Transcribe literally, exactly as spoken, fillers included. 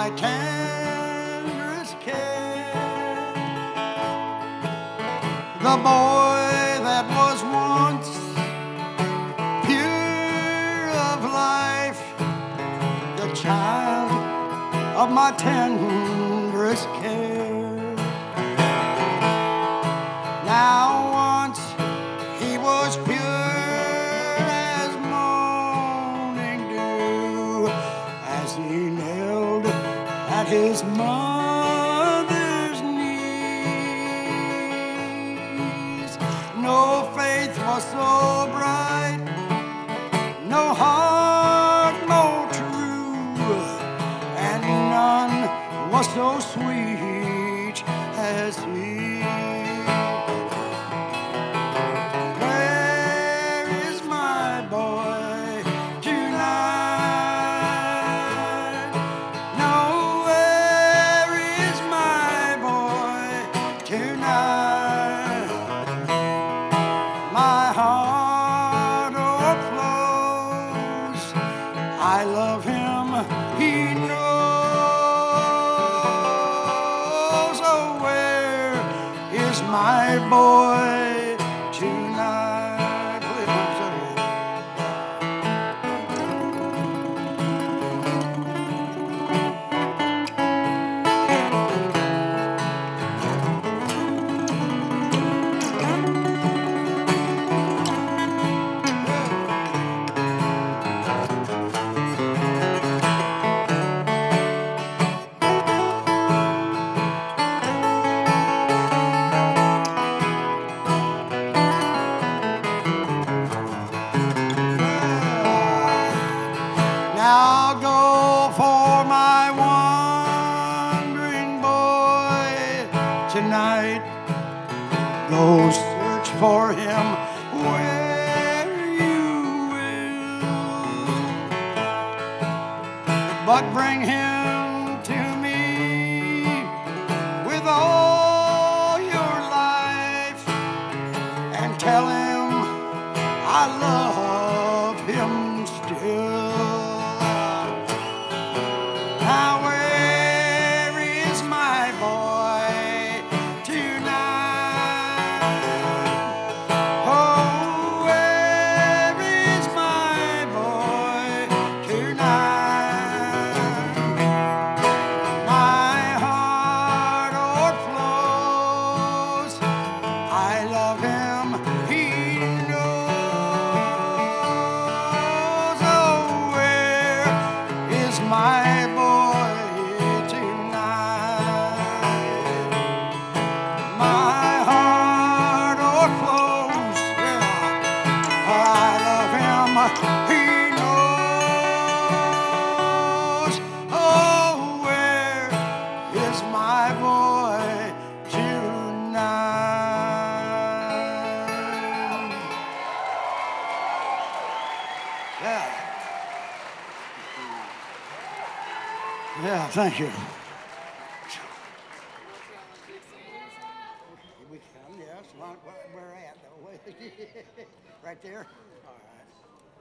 my tenderest care. The boy that was once pure of life, the child of my tenderest care. Now once he was pure as morning dew, as he knelt at his mother's knees. No faith was so bright, no heart more true, and none was so sweet as he. Where is my boy tonight? No, where is my boy tonight? My heart overflows. I love him, he knows. Oh, where is my boy tonight? Please, I'm sorry. Now go for my wandering boy tonight. Go search for him where you will, but bring him to me with all your life and tell him I love him still. Now where is my boy tonight? Oh, where is my boy tonight? My heart overflows. I love him, he knows. Oh, where is my boy tonight? My heart overflows. Yeah. I love him, he knows. Oh, where is my boy tonight? Yeah. Yeah, thank you. We come, yes. Where at, though? Right there? All right.